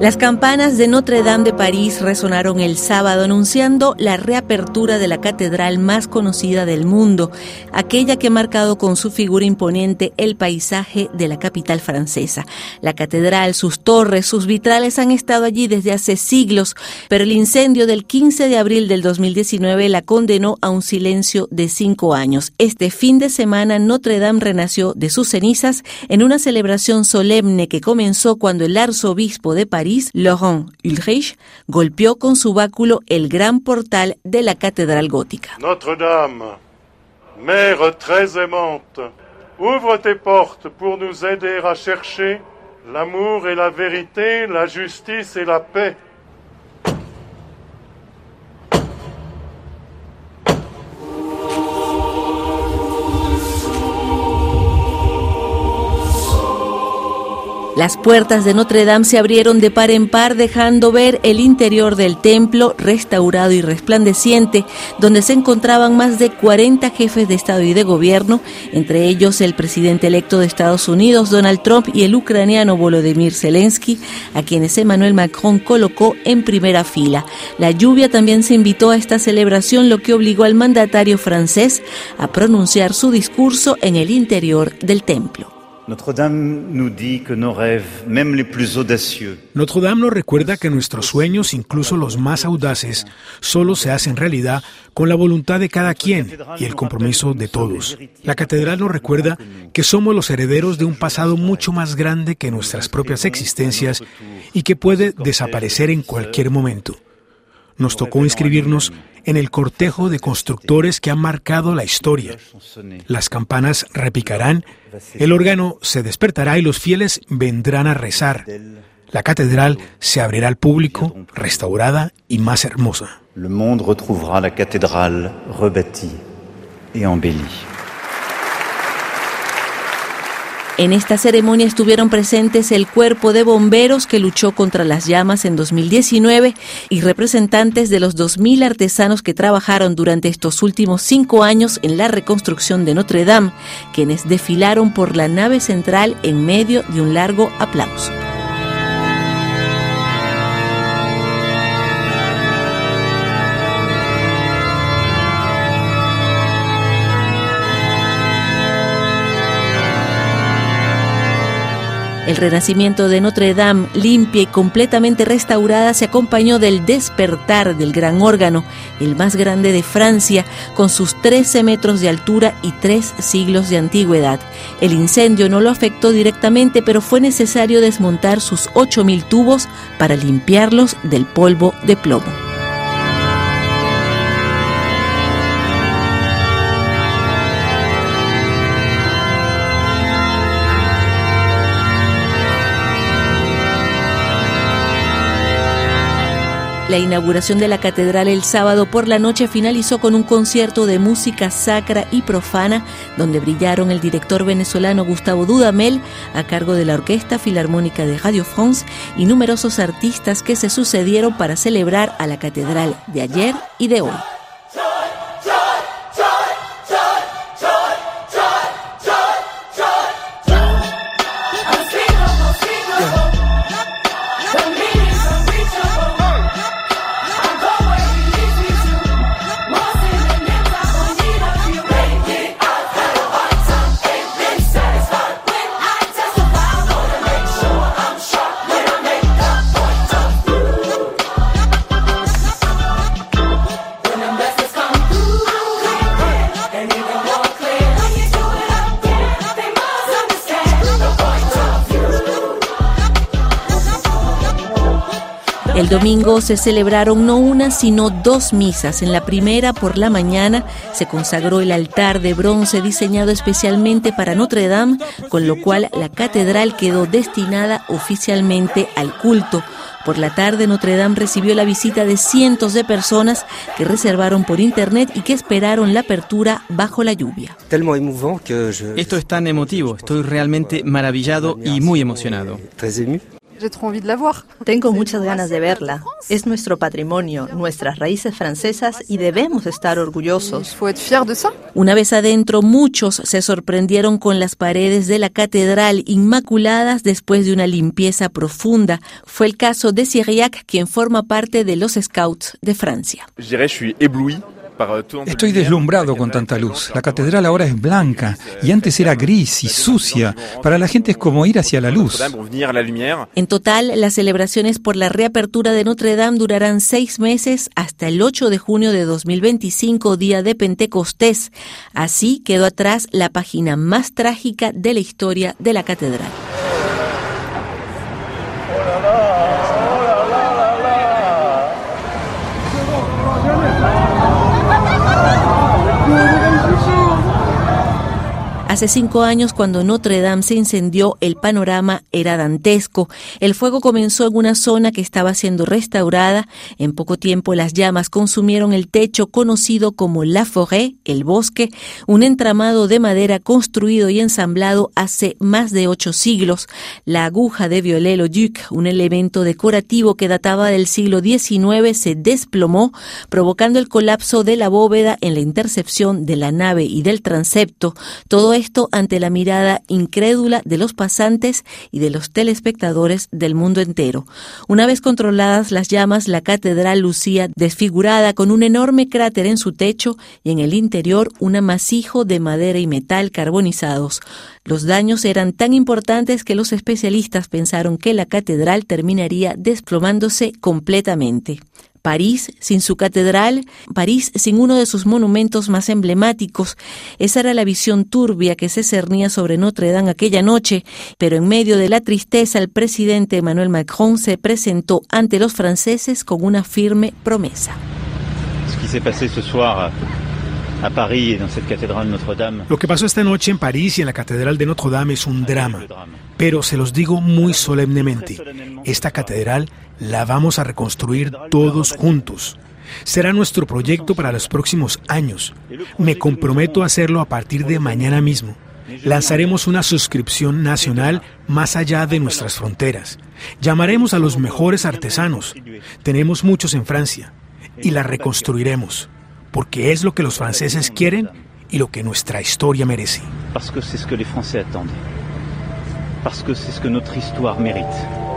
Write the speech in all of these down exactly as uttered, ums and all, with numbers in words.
Las campanas de Notre Dame de París resonaron el sábado anunciando la reapertura de la catedral más conocida del mundo, aquella que ha marcado con su figura imponente el paisaje de la capital francesa. La catedral, sus torres, sus vitrales han estado allí desde hace siglos, pero el incendio del quince de abril del dos mil diecinueve la condenó a un silencio de cinco años. Este fin de semana Notre Dame renació de sus cenizas en una celebración solemne que comenzó cuando el arzobispo de París, Laurent Ulrich, golpeó con su báculo el gran portal de la catedral gótica. Notre Dame, Mère très aimante, ouvre tes portes pour nous aider à chercher l'amour et la vérité, la justice et la paix. Las puertas de Notre Dame se abrieron de par en par, dejando ver el interior del templo restaurado y resplandeciente, donde se encontraban más de cuarenta jefes de Estado y de Gobierno, entre ellos el presidente electo de Estados Unidos, Donald Trump, y el ucraniano Volodymyr Zelensky, a quienes Emmanuel Macron colocó en primera fila. La lluvia también se invitó a esta celebración, lo que obligó al mandatario francés a pronunciar su discurso en el interior del templo. Notre Dame nous dit que nos rêves, même les plus audacieux. Notre Dame nos recuerda que nuestros sueños, incluso los más audaces, solo se hacen realidad con la voluntad de cada quien y el compromiso de todos. La catedral nos recuerda que somos los herederos de un pasado mucho más grande que nuestras propias existencias y que puede desaparecer en cualquier momento. Nos tocó inscribirnos en el cortejo de constructores que han marcado la historia. Las campanas repicarán, el órgano se despertará y los fieles vendrán a rezar. La catedral se abrirá al público, restaurada y más hermosa. Le monde retrouvera la cathédrale rebâtie et embellie. En esta ceremonia estuvieron presentes el cuerpo de bomberos que luchó contra las llamas en dos mil diecinueve y representantes de los dos mil artesanos que trabajaron durante estos últimos cinco años en la reconstrucción de Notre Dame, quienes desfilaron por la nave central en medio de un largo aplauso. El renacimiento de Notre Dame, limpia y completamente restaurada, se acompañó del despertar del gran órgano, el más grande de Francia, con sus trece metros de altura y tres siglos de antigüedad. El incendio no lo afectó directamente, pero fue necesario desmontar sus ocho mil tubos para limpiarlos del polvo de plomo. La inauguración de la catedral el sábado por la noche finalizó con un concierto de música sacra y profana, donde brillaron el director venezolano Gustavo Dudamel, a cargo de la Orquesta Filarmónica de Radio France, y numerosos artistas que se sucedieron para celebrar a la catedral de ayer y de hoy. El domingo se celebraron no una, sino dos misas. En la primera, por la mañana, se consagró el altar de bronce diseñado especialmente para Notre Dame, con lo cual la catedral quedó destinada oficialmente al culto. Por la tarde, Notre Dame recibió la visita de cientos de personas que reservaron por internet y que esperaron la apertura bajo la lluvia. Esto es tan emotivo, estoy realmente maravillado y muy emocionado. Tengo muchas ganas de verla. Es nuestro patrimonio, nuestras raíces francesas y debemos estar orgullosos. Una vez adentro, muchos se sorprendieron con las paredes de la catedral inmaculadas después de una limpieza profunda. Fue el caso de Cyriac, quien forma parte de los Scouts de Francia. Estoy deslumbrado con tanta luz. La catedral ahora es blanca y antes era gris y sucia. Para la gente es como ir hacia la luz. En total, las celebraciones por la reapertura de Notre Dame durarán seis meses hasta el ocho de junio de dos mil veinticinco, día de Pentecostés. Así quedó atrás la página más trágica de la historia de la catedral. Hace cinco años, cuando Notre Dame se incendió, el panorama era dantesco. El fuego comenzó en una zona que estaba siendo restaurada. En poco tiempo, las llamas consumieron el techo conocido como La Forêt, el bosque, un entramado de madera construido y ensamblado hace más de ocho siglos. La aguja de Viollet-le-Duc, un elemento decorativo que databa del siglo diecinueve, se desplomó, provocando el colapso de la bóveda en la intercepción de la nave y del transepto. Todo esto ante la mirada incrédula de los pasantes y de los telespectadores del mundo entero. Una vez controladas las llamas, la catedral lucía desfigurada con un enorme cráter en su techo y en el interior un amasijo de madera y metal carbonizados. Los daños eran tan importantes que los especialistas pensaron que la catedral terminaría desplomándose completamente. París sin su catedral, París sin uno de sus monumentos más emblemáticos. Esa era la visión turbia que se cernía sobre Notre Dame aquella noche, pero en medio de la tristeza el presidente Emmanuel Macron se presentó ante los franceses con una firme promesa. Lo que pasó esta noche en París y en la Catedral de Notre Dame es un drama, pero se los digo muy solemnemente, esta catedral la vamos a reconstruir todos juntos. Será nuestro proyecto para los próximos años. Me comprometo a hacerlo a partir de mañana mismo. Lanzaremos una suscripción nacional más allá de nuestras fronteras. Llamaremos a los mejores artesanos. Tenemos muchos en Francia y la reconstruiremos, porque es lo que los franceses quieren y lo que nuestra historia merece. Parce que c'est ce que les Français attendent. Parce que c'est ce que notre histoire mérite.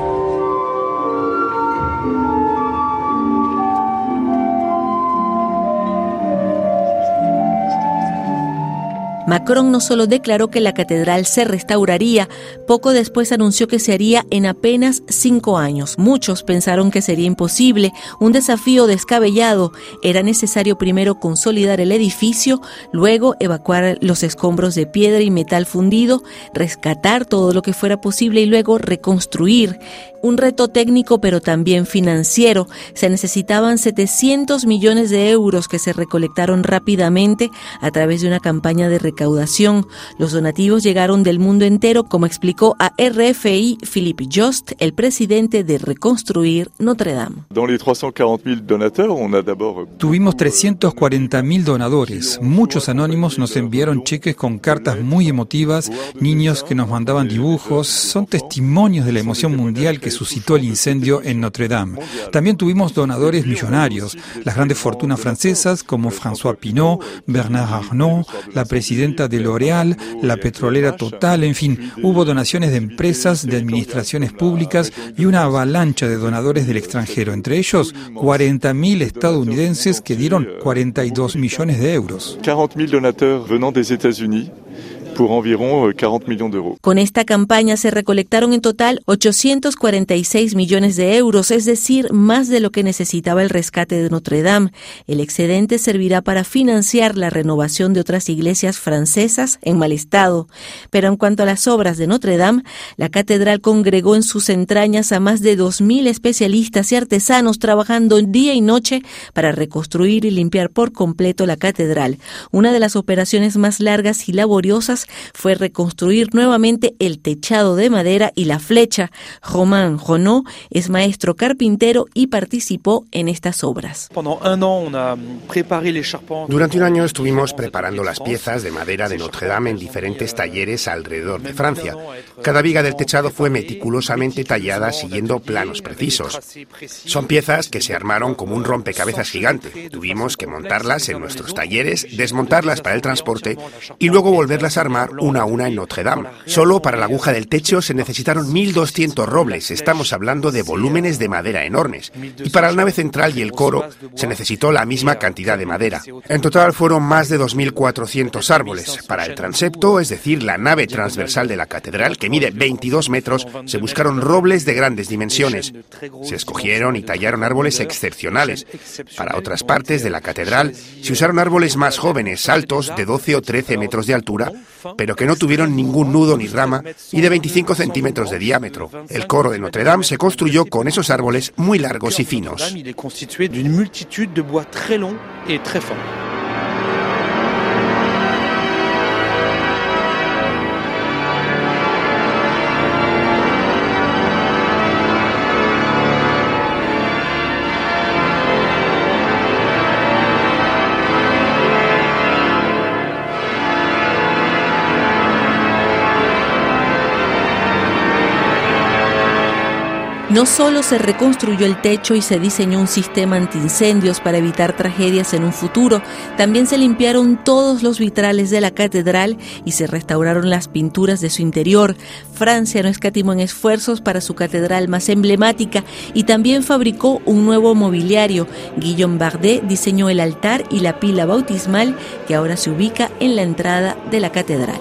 Macron no solo declaró que la catedral se restauraría, poco después anunció que se haría en apenas cinco años. Muchos pensaron que sería imposible, un desafío descabellado. Era necesario primero consolidar el edificio, luego evacuar los escombros de piedra y metal fundido, rescatar todo lo que fuera posible y luego reconstruir. Un reto técnico pero también financiero. Se necesitaban setecientos millones de euros que se recolectaron rápidamente a través de una campaña de recaudación. Los donativos llegaron del mundo entero, como explicó a R F I Philippe Jost, el presidente de Reconstruir Notre Dame. Tuvimos trescientos cuarenta mil donadores. Muchos anónimos nos enviaron cheques con cartas muy emotivas, niños que nos mandaban dibujos. Son testimonios de la emoción mundial que suscitó el incendio en Notre Dame. También tuvimos donadores millonarios, las grandes fortunas francesas como François Pinault, Bernard Arnault, la presidenta de L'Oréal, la petrolera Total, en fin, hubo donaciones de empresas, de administraciones públicas y una avalancha de donadores del extranjero, entre ellos cuarenta mil estadounidenses que dieron cuarenta y dos millones de euros. cuarenta mil donateurs venant des États-Unis. Por environ cuarenta millones de euros. Con esta campaña se recolectaron en total ochocientos cuarenta y seis millones de euros, es decir, más de lo que necesitaba el rescate de Notre Dame. El excedente servirá para financiar la renovación de otras iglesias francesas en mal estado. Pero en cuanto a las obras de Notre Dame, la catedral congregó en sus entrañas a más de dos mil especialistas y artesanos trabajando día y noche para reconstruir y limpiar por completo la catedral. Una de las operaciones más largas y laboriosas fue reconstruir nuevamente el techado de madera y la flecha. Romain Ronneau es maestro carpintero y participó en estas obras. Durante un año estuvimos preparando las piezas de madera de Notre Dame en diferentes talleres alrededor de Francia. Cada viga del techado fue meticulosamente tallada siguiendo planos precisos. Son piezas que se armaron como un rompecabezas gigante. Tuvimos que montarlas en nuestros talleres, desmontarlas para el transporte y luego volverlas a armar una a una en Notre Dame. Solo para la aguja del techo se necesitaron mil doscientos robles. Estamos hablando de volúmenes de madera enormes. Y para la nave central y el coro se necesitó la misma cantidad de madera. En total fueron más de dos mil cuatrocientos árboles. Para el transepto, es decir, la nave transversal de la catedral, que mide veintidós metros, se buscaron robles de grandes dimensiones. Se escogieron y tallaron árboles excepcionales. Para otras partes de la catedral se usaron árboles más jóvenes, altos, de doce o trece metros de altura, pero que no tuvieron ningún nudo ni rama y de veinticinco centímetros de diámetro. El coro de Notre Dame se construyó con esos árboles muy largos y finos. No solo se reconstruyó el techo y se diseñó un sistema antiincendios para evitar tragedias en un futuro, también se limpiaron todos los vitrales de la catedral y se restauraron las pinturas de su interior. Francia no escatimó en esfuerzos para su catedral más emblemática y también fabricó un nuevo mobiliario. Guillaume Bardet diseñó el altar y la pila bautismal que ahora se ubica en la entrada de la catedral.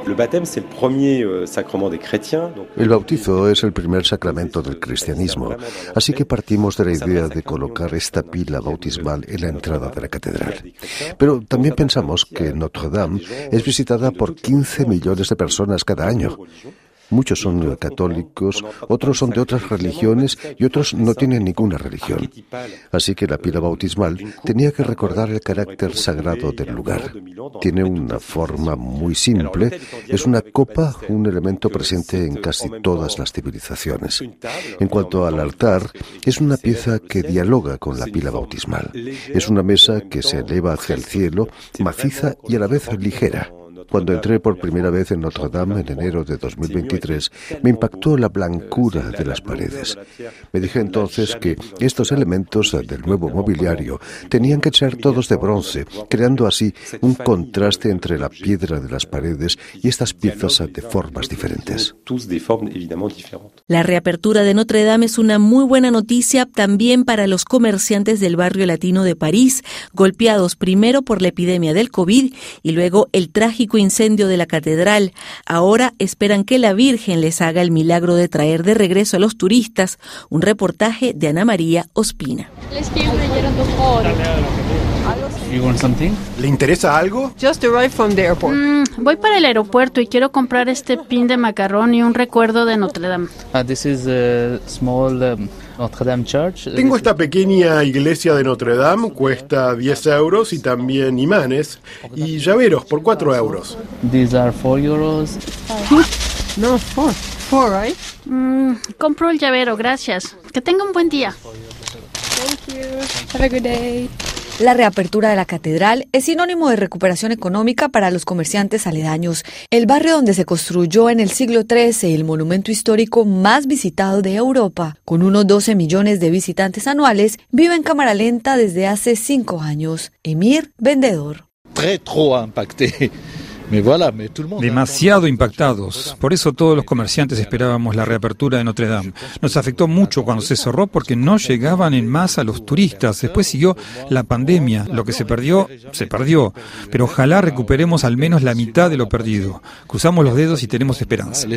El bautizo es el primer sacramento del cristianismo, así que partimos de la idea de colocar esta pila bautismal en la entrada de la catedral. Pero también pensamos que Notre Dame es visitada por quince millones de personas cada año. Muchos son católicos, otros son de otras religiones y otros no tienen ninguna religión. Así que la pila bautismal tenía que recordar el carácter sagrado del lugar. Tiene una forma muy simple, es una copa, un elemento presente en casi todas las civilizaciones. En cuanto al altar, es una pieza que dialoga con la pila bautismal. Es una mesa que se eleva hacia el cielo, maciza y a la vez ligera. Cuando entré por primera vez en Notre Dame en enero de dos mil veintitrés, me impactó la blancura de las paredes. Me dije entonces que estos elementos del nuevo mobiliario tenían que ser todos de bronce, creando así un contraste entre la piedra de las paredes y estas piezas de formas diferentes. La reapertura de Notre Dame es una muy buena noticia también para los comerciantes del barrio latino de París, golpeados primero por la epidemia del COVID y luego el trágico incendio de la catedral. Ahora esperan que la Virgen les haga el milagro de traer de regreso a los turistas. Un reportaje de Ana María Ospina. ¿Le interesa algo? Just arrived from the airport. Mm, voy para el aeropuerto y quiero comprar este pin de macarrón y un recuerdo de Notre Dame. Uh, this is a small um, Notre Dame Church. Tengo esta pequeña iglesia de Notre Dame, cuesta diez euros y también imanes y llaveros por cuatro euros. These are four euros. No, four. Four, right? Mm, compro el llavero, gracias. Que tenga un buen día. Thank you. Have a good day. La reapertura de la catedral es sinónimo de recuperación económica para los comerciantes aledaños. El barrio donde se construyó en el siglo trece el monumento histórico más visitado de Europa, con unos doce millones de visitantes anuales, vive en cámara lenta desde hace cinco años. Emir, vendedor. Très trop impacté. Demasiado impactados. Por eso todos los comerciantes esperábamos la reapertura de Notre Dame. Nos afectó mucho cuando se cerró porque no llegaban en masa los turistas. Después siguió la pandemia. Lo que se perdió, se perdió. Pero ojalá recuperemos al menos la mitad de lo perdido. Cruzamos los dedos y tenemos esperanza.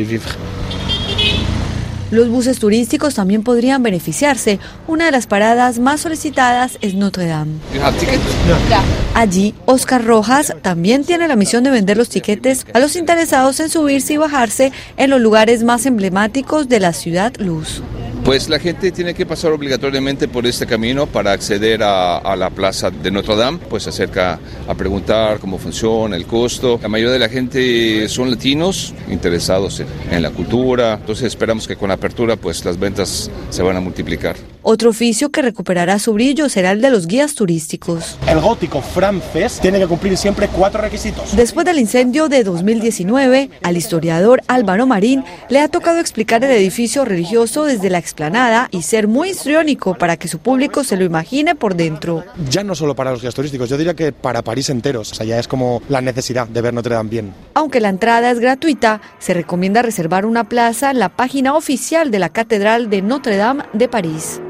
Los buses turísticos también podrían beneficiarse. Una de las paradas más solicitadas es Notre Dame. Allí, Oscar Rojas también tiene la misión de vender los tiquetes a los interesados en subirse y bajarse en los lugares más emblemáticos de la ciudad luz. Pues la gente tiene que pasar obligatoriamente por este camino para acceder a, a la plaza de Notre Dame, pues se acerca a preguntar cómo funciona, el costo. La mayoría de la gente son latinos, interesados en, en la cultura, entonces esperamos que con la apertura pues las ventas se van a multiplicar. Otro oficio que recuperará su brillo será el de los guías turísticos. El gótico francés tiene que cumplir siempre cuatro requisitos. Después del incendio de dos mil diecinueve, al historiador Álvaro Marín le ha tocado explicar el edificio religioso desde la explanada y ser muy histriónico para que su público se lo imagine por dentro. Ya no solo para los guías turísticos, yo diría que para París enteros. O sea, ya es como la necesidad de ver Notre Dame bien. Aunque la entrada es gratuita, se recomienda reservar una plaza en la página oficial de la Catedral de Notre Dame de París.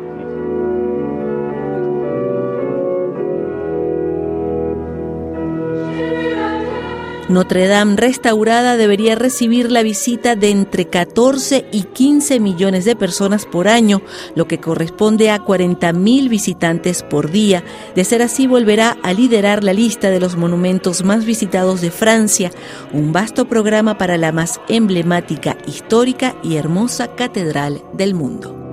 Notre Dame restaurada debería recibir la visita de entre catorce y quince millones de personas por año, lo que corresponde a cuarenta mil visitantes por día. De ser así, volverá a liderar la lista de los monumentos más visitados de Francia, un vasto programa para la más emblemática, histórica y hermosa catedral del mundo.